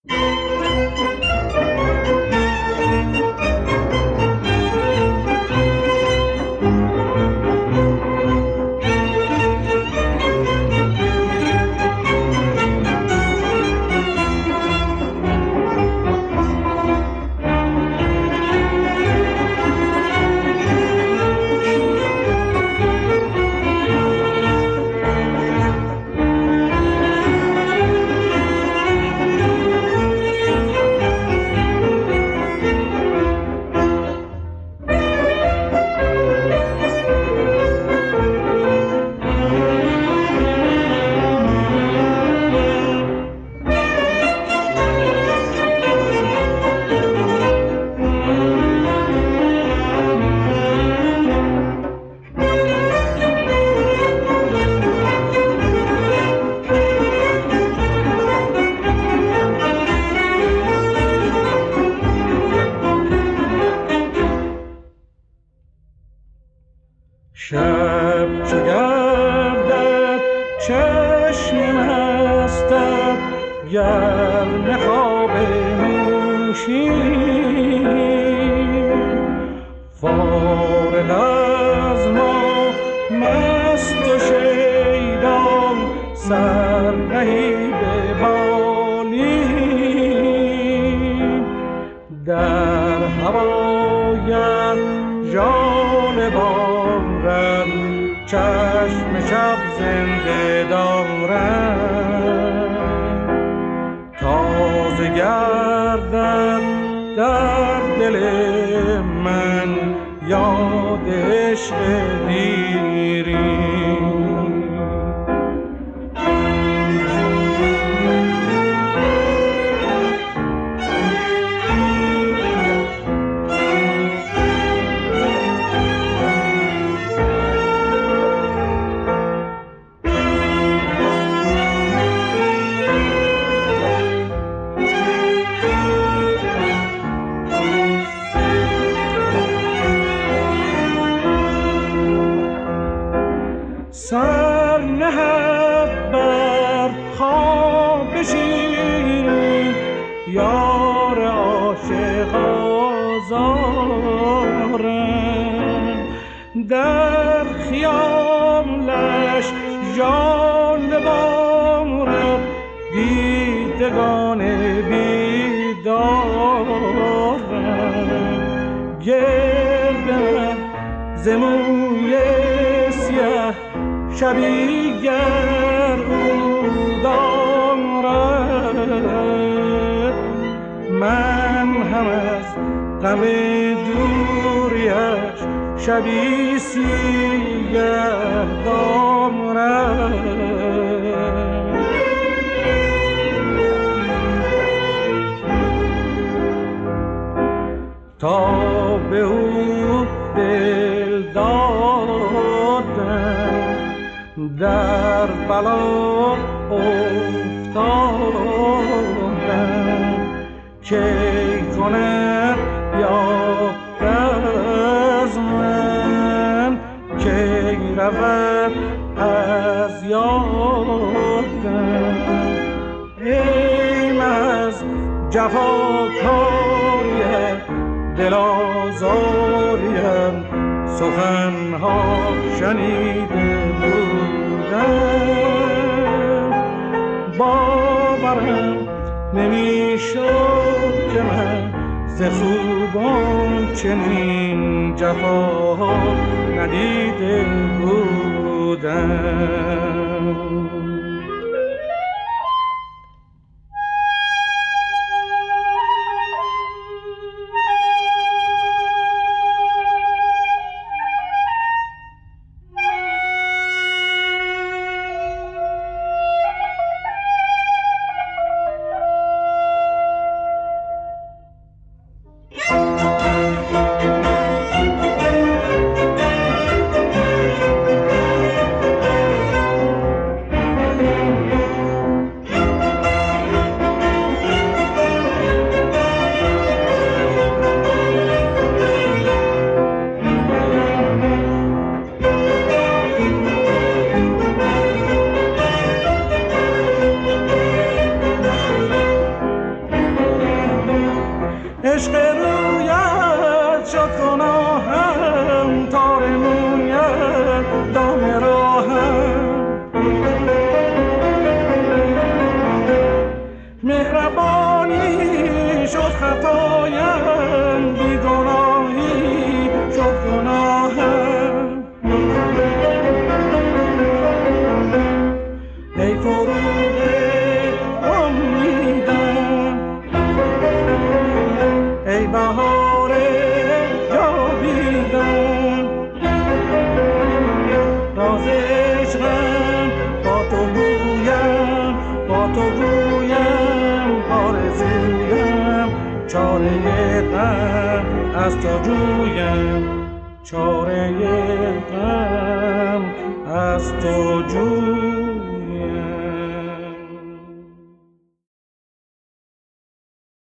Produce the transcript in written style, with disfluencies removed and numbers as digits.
شب چو گردد چشم مستت گرم خواب نوشی، فارغ از ما مست و شیدان سر نهی به بالین، در هوایم ژاله بارد چشم شب زنده دارم، تازه گردد در دل من یاد عشق دیرین. سر نهد بر خواب شیرین یار عاشق آزارم، در خیالش ژاله بارد دیدگان بیدارم، گرد من ز موی سیه شبی گر او دارد، من هم از غم دوریش شبی سیه دارد. تا به او دل دادم در بلا افتادم، کی کند یاد از من، کی رود از یادم، ایم از جفاکاری دل آزاریم سخنها شنیده بودم، باورم نمیشد که من ز خوبان چنین جفا ندیده بودم. عشق رویت شد گناهم، تار مویت دام راهم. مهربانی شد خطایم، بیگناهی شد گناهم. ای فروغ امیدم، ای بهار جاویدم، راز عشقم با تو گویم، با تو گویم آرزویم، چاره غم از تو جویم، چاره غم از تو جویم.